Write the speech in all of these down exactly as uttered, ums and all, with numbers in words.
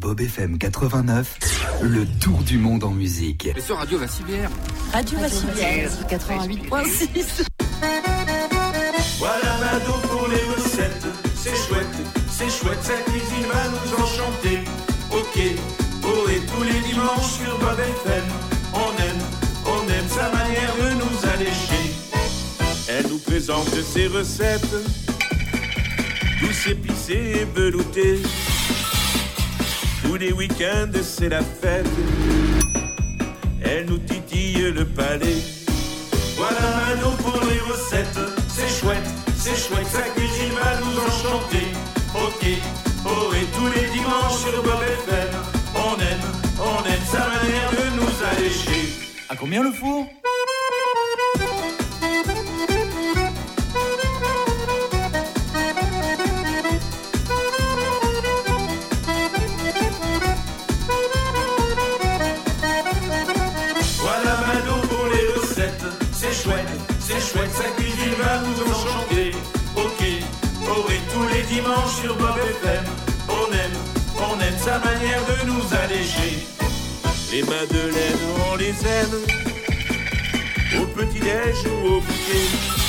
Bob F M quatre-vingt-neuf, le tour du monde en musique. Mais sur Radio Vassivière. Radio Vassivière, quatre-vingt-huit virgule six. Voilà Mado pour les recettes, c'est chouette, c'est chouette, sa cuisine va nous enchanter. Ok, oh et tous les dimanches sur Bob F M, on aime, on aime sa manière de nous allécher. Elle nous présente ses recettes, douces, épicées et veloutées. Tous les week-ends c'est la fête, elle nous titille le palais. Voilà Mado pour les recettes, c'est chouette, c'est chouette, sa cuisine va nous enchanter. Ok, oh et tous les dimanches sur Bob F M, on aime, on aime sa manière de nous allécher. À combien le four ? C'est chouette, sa cuisine va nous enchanter. Ok, oh et tous les dimanches sur Bob F M, on aime, on aime sa manière de nous alléger. Les madeleines, on les aime, au petit-déj ou au goûter.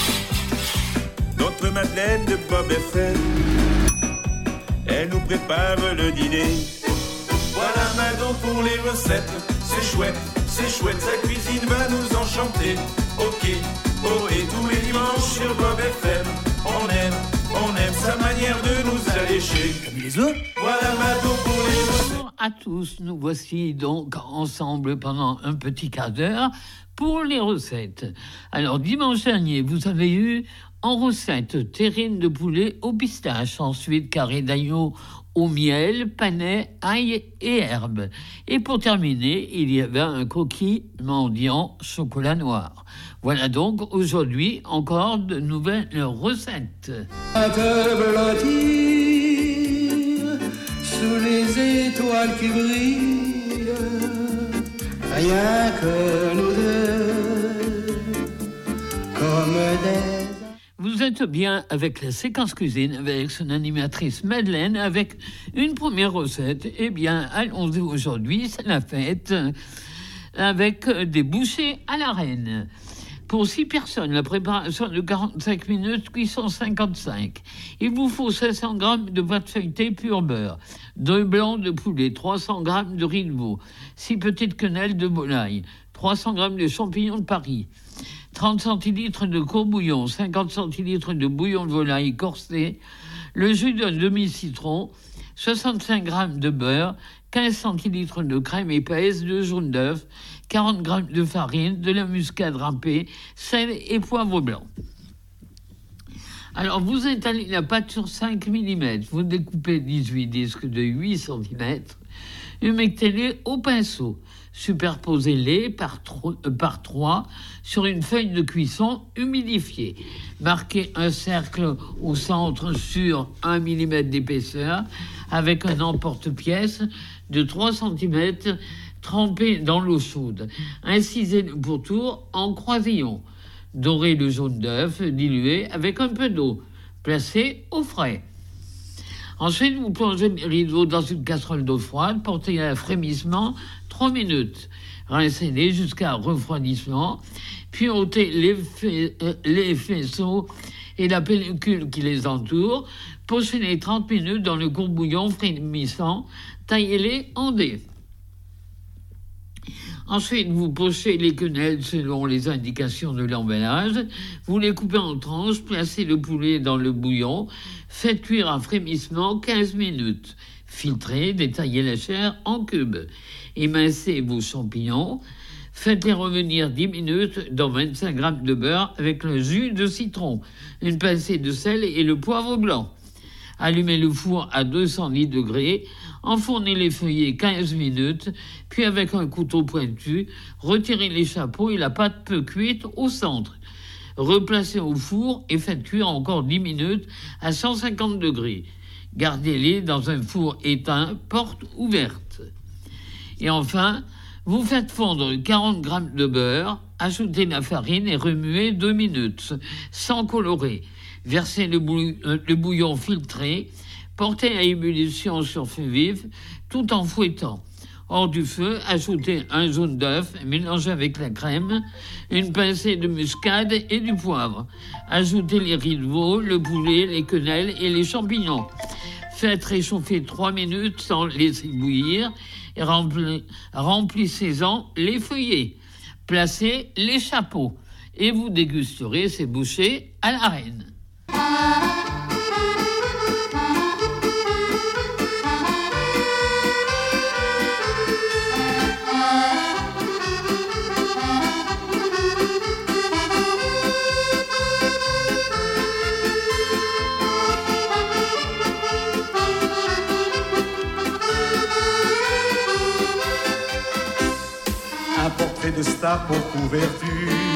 Notre Madeleine de Bob F M, elle nous prépare le dîner. Voilà Mado pour les recettes, c'est chouette, c'est chouette, sa cuisine va nous enchanter. Ok, oh et tous les dimanches sur Bob F M, on aime, on aime sa manière de nous allécher. Comme les œufs. Voilà Mado pour les recettes. Bonjour à tous, nous voici donc ensemble pendant un petit quart d'heure pour les recettes. Alors dimanche dernier, vous avez eu en recette terrine de poulet au pistache, ensuite carré d'agneau au miel, panais, ail et herbes. Et pour terminer, il y avait un coquille mendiant chocolat noir. Voilà donc aujourd'hui encore de nouvelles recettes. À te blottir sous les étoiles qui brillent, rien que nous deux, comme des... Vous êtes bien avec la séquence cuisine, avec son animatrice Madeleine, avec une première recette. Eh bien, allons-y aujourd'hui, c'est la fête, avec des bouchées à la reine. Pour six personnes, la préparation de quarante-cinq minutes, cuisson cinquante-cinq. Il vous faut cinq cents grammes de pâte feuilletée pur beurre, deux blancs de poulet, trois cents grammes de riz de veau, six petites quenelles de volaille, trois cents grammes de champignons de Paris, trente centilitres de courbouillon, cinquante centilitres de bouillon de volaille corsé, le jus d'un demi-citron, soixante-cinq grammes de beurre, quinze centilitres de crème épaisse, deux jaunes d'œufs, quarante grammes de farine, de la muscade râpée, sel et poivre blanc. Alors, vous étalez la pâte sur cinq millimètres, vous découpez dix-huit disques de huit centimètres, humectez-les au pinceau. Superposez-les par, tro- euh, par trois sur une feuille de cuisson humidifiée. Marquez un cercle au centre sur un millimètre d'épaisseur avec un emporte-pièce de trois centimètres trempé dans l'eau chaude. Incisez le pourtour en croisillon. Dorez le jaune d'œuf dilué avec un peu d'eau. Placez au frais. Ensuite, vous plongez le riz d'eau dans une casserole d'eau froide, portez à frémissement trois minutes. Rincez-les jusqu'à refroidissement, puis ôtez les, fa- euh, les faisceaux et la pellicule qui les entoure. Pochez-les trente minutes dans le courbouillon frémissant. Taillez-les en dés. Ensuite, vous pochez les quenelles selon les indications de l'emballage. Vous les coupez en tranches, placez le poulet dans le bouillon. Faites cuire à frémissement quinze minutes. Filtrez, détaillez la chair en cubes. Émincez vos champignons. Faites-les revenir dix minutes dans vingt-cinq grammes de beurre avec le jus de citron, une pincée de sel et le poivre blanc. Allumez le four à deux cent dix degrés. Enfournez les feuillets quinze minutes, puis avec un couteau pointu, retirez les chapeaux et la pâte peu cuite au centre. Replacez au four et faites cuire encore dix minutes à cent cinquante degrés. Gardez-les dans un four éteint, porte ouverte. Et enfin, vous faites fondre quarante grammes de beurre, ajoutez la farine et remuez deux minutes, sans colorer. Versez le, bouillon, le bouillon filtré, portez à ébullition sur feu vif, tout en fouettant. Hors du feu, ajoutez un jaune d'œuf, mélangez avec la crème, une pincée de muscade et du poivre. Ajoutez les riz de veau, le poulet, les quenelles et les champignons. Faites réchauffer trois minutes sans laisser bouillir et rempli, remplissez-en les feuillets. Placez les chapeaux et vous dégusterez ces bouchées à la reine. De star pour couverture.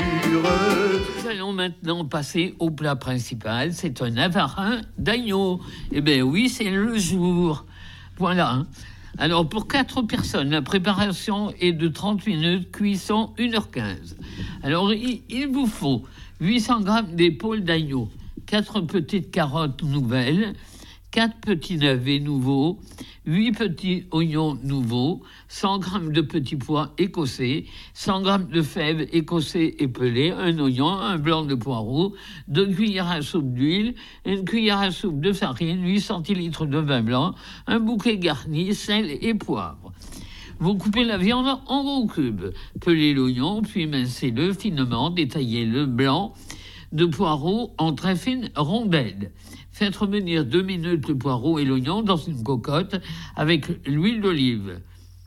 Nous allons maintenant passer au plat principal. C'est un navarin d'agneau. Eh bien oui, c'est le jour. Voilà. Alors pour quatre personnes, la préparation est de trente minutes, cuisson une heure quinze. Alors il, il vous faut huit cents grammes d'épaule d'agneau, quatre petites carottes nouvelles, quatre petits navets nouveaux, huit petits oignons nouveaux, cent grammes de petits pois écossais, cent grammes de fèves écossais épelées, un oignon, un blanc de poireau, deux cuillères à soupe d'huile, une cuillère à soupe de farine, huit centilitres de vin blanc, un bouquet garni, sel et poivre. Vous coupez la viande en gros cubes, pelez l'oignon, puis mincez-le finement, détaillez le blanc de poireau en très fines rondelles. Faites revenir deux minutes le poireau et l'oignon dans une cocotte avec l'huile d'olive.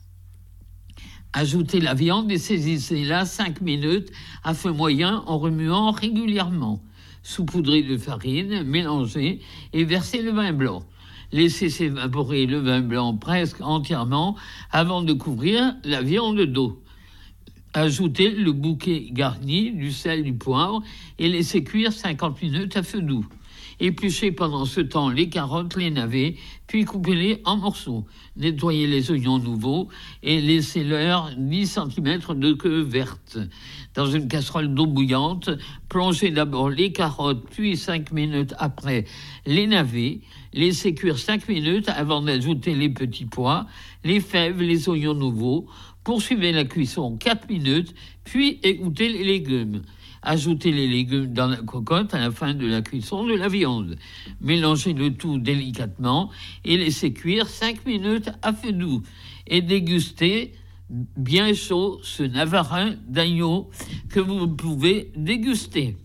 Ajoutez la viande et saisissez-la cinq minutes à feu moyen en remuant régulièrement. Saupoudrez de farine, mélangez et versez le vin blanc. Laissez s'évaporer le vin blanc presque entièrement avant de couvrir la viande d'eau. Ajoutez le bouquet garni, du sel, du poivre et laissez cuire cinquante minutes à feu doux. Épluchez pendant ce temps les carottes, les navets, puis coupez-les en morceaux. Nettoyez les oignons nouveaux et laissez-leur dix centimètres de queue verte. Dans une casserole d'eau bouillante, plongez d'abord les carottes, puis cinq minutes après les navets. Laissez cuire cinq minutes avant d'ajouter les petits pois, les fèves, les oignons nouveaux. Poursuivez la cuisson quatre minutes, puis égouttez les légumes. Ajoutez les légumes dans la cocotte à la fin de la cuisson de la viande. Mélangez le tout délicatement et laissez cuire cinq minutes à feu doux. Et dégustez bien chaud ce navarin d'agneau que vous pouvez déguster.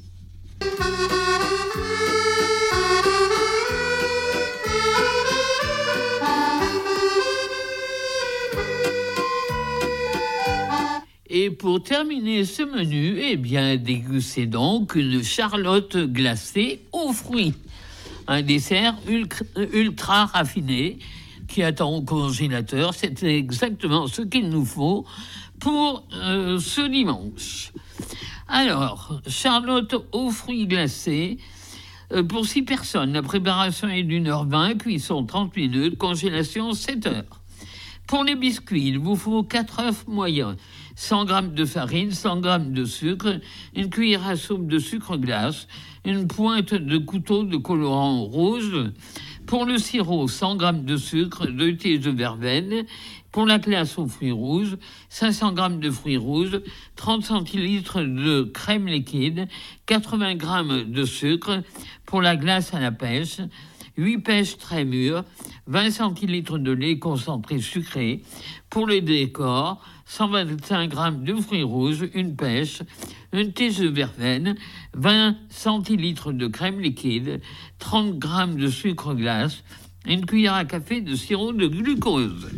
Et pour terminer ce menu, eh bien, dégustez donc une charlotte glacée aux fruits. Un dessert ultra, ultra raffiné qui attend au congélateur. C'est exactement ce qu'il nous faut pour euh, ce dimanche. Alors, charlotte aux fruits glacés. Euh, pour six personnes, la préparation est d'une heure vingt, cuisson trente minutes, congélation sept heures. Pour les biscuits, il vous faut quatre œufs moyens, cent grammes de farine, cent grammes de sucre, une cuillère à soupe de sucre glace, une pointe de couteau de colorant rouge. Pour le sirop, cent grammes de sucre, deux tiges de verveine. Pour la glace aux fruits rouges, cinq cents grammes de fruits rouges, trente centilitres de crème liquide, quatre-vingts grammes de sucre. Pour la glace à la pêche, huit pêches très mûres, vingt centilitres de lait concentré sucré. Pour le décor, cent vingt-cinq grammes de fruits rouges, une pêche, une tige de verveine, vingt centilitres de crème liquide, trente grammes de sucre glace, une cuillère à café de sirop de glucose.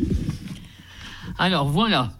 Alors voilà,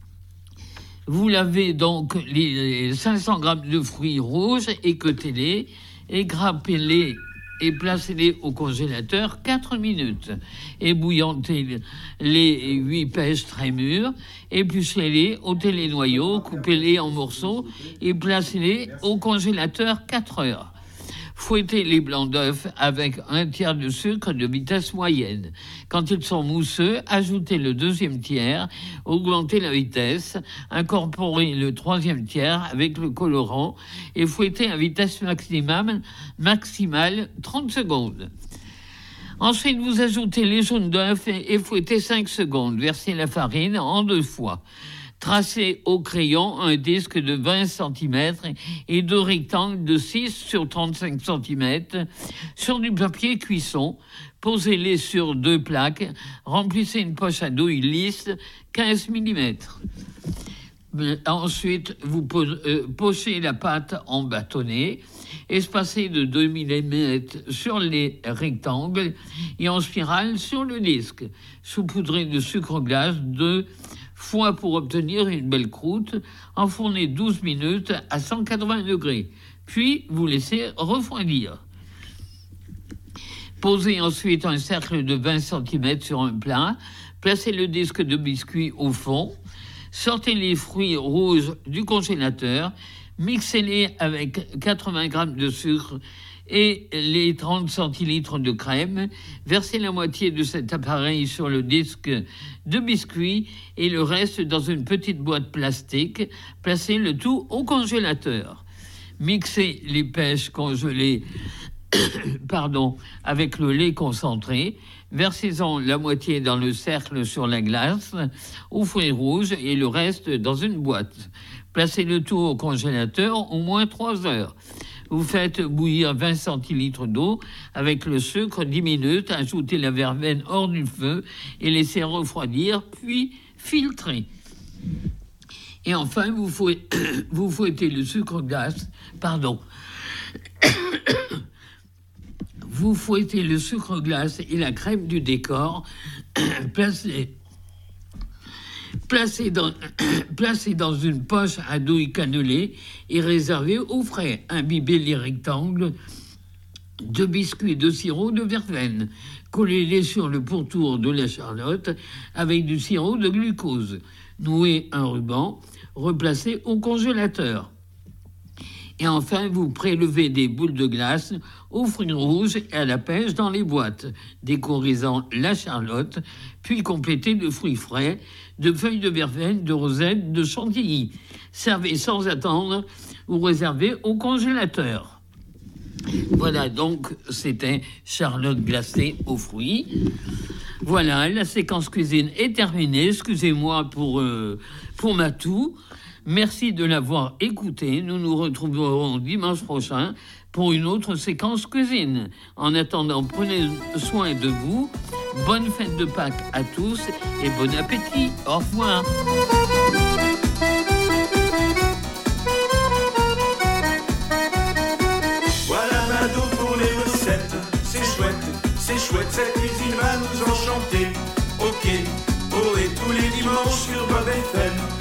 vous lavez donc les cinq cents grammes de fruits rouges, écoutez-les, égrappez-les et placez-les au congélateur quatre minutes. Ébouillantez les huit pêches très mûres, épluchez-les, ôtez les noyaux, coupez-les en morceaux et placez-les au congélateur quatre heures. Fouettez les blancs d'œufs avec un tiers de sucre de vitesse moyenne. Quand ils sont mousseux, ajoutez le deuxième tiers, augmentez la vitesse, incorporez le troisième tiers avec le colorant et fouettez à vitesse maximum, maximale trente secondes. Ensuite, vous ajoutez les jaunes d'œufs et, et fouettez cinq secondes. Versez la farine en deux fois. Tracez au crayon un disque de vingt centimètres et deux rectangles de six sur trente-cinq centimètres sur du papier cuisson. Posez-les sur deux plaques. Remplissez une poche à douille lisse, quinze millimètres. Ensuite, vous pochez la pâte en bâtonnet, espacée de deux millimètres sur les rectangles et en spirale sur le disque. Saupoudrez de sucre glace deux fois pour obtenir une belle croûte. Enfournez douze minutes à cent quatre-vingts degrés. Puis, vous laissez refroidir. Posez ensuite un cercle de vingt centimètres sur un plat. Placez le disque de biscuit au fond. Sortez les fruits rouges du congélateur, mixez-les avec quatre-vingts grammes de sucre et les trente centilitres de crème. Versez la moitié de cet appareil sur le disque de biscuit et le reste dans une petite boîte plastique. Placez le tout au congélateur. Mixez les pêches congelées pardon, avec le lait concentré. Versez-en la moitié dans le cercle sur la glace, aux fruits rouges et le reste dans une boîte. Placez le tout au congélateur au moins trois heures. Vous faites bouillir vingt centilitres d'eau avec le sucre dix minutes, ajoutez la verveine hors du feu et laissez refroidir, puis filtrer. Et enfin, vous fouettez, vous fouettez le sucre glace, pardon, vous fouettez le sucre glace et la crème du décor, placez, placez, dans, placez dans une poche à douille cannelée et réservez au frais. Imbibez les rectangles de biscuits de sirop de verveine. Collez-les sur le pourtour de la charlotte avec du sirop de glucose. Nouez un ruban, replacez au congélateur. Et enfin, vous prélevez des boules de glace aux fruits rouges et à la pêche dans les boîtes, décorisant la charlotte, puis complétez de fruits frais, de feuilles de verveine, de rosettes, de chantilly. Servez sans attendre ou réservez au congélateur. Voilà, donc, c'était charlotte glacée aux fruits. Voilà, la séquence cuisine est terminée. Excusez-moi pour, euh, pour ma toux. Merci de l'avoir écouté. Nous nous retrouverons dimanche prochain pour une autre séquence cuisine. En attendant, prenez soin de vous. Bonne fête de Pâques à tous et bon appétit. Au revoir.